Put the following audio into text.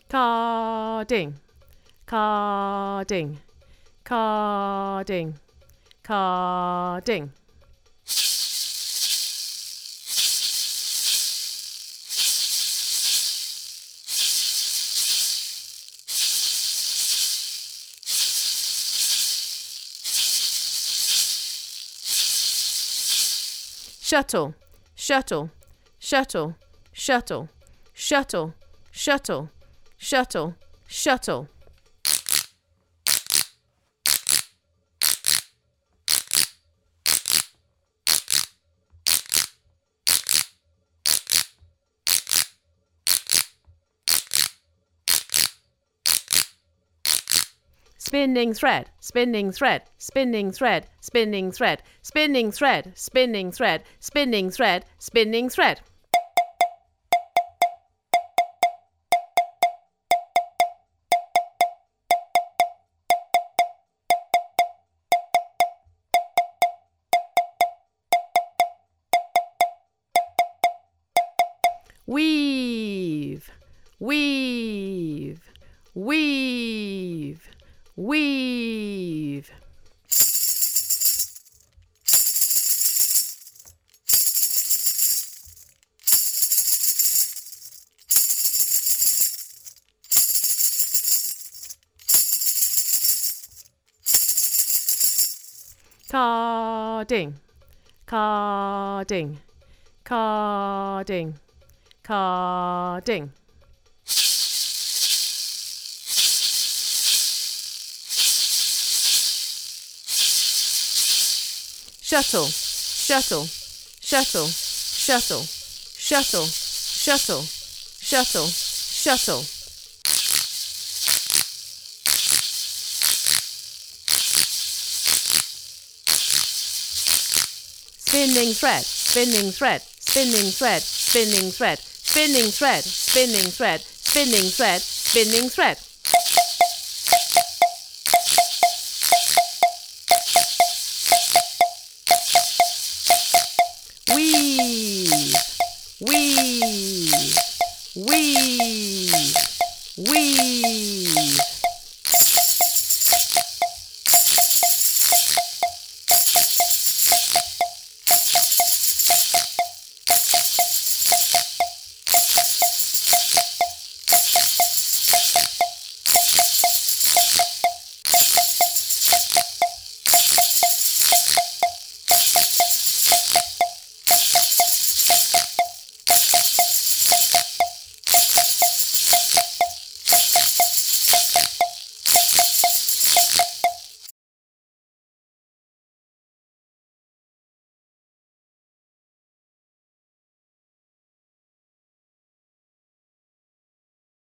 carding, carding, carding, carding. Shuttle, shuttle, shuttle, shuttle, shuttle, shuttle, shuttle, shuttle. Spinning thread, spinning thread, spinning thread, spinning thread, spinning thread, spinning thread, spinning thread, spinning thread. Weave, weave, weave, weave. Carding, carding, carding, carding. Shuttle, shuttle, shuttle, shuttle, shuttle, shuttle, shuttle, shuttle. Spinning thread, spinning thread, spinning thread, spinning thread, spinning thread, spinning thread, spinning thread, spinning thread. Weave, weave.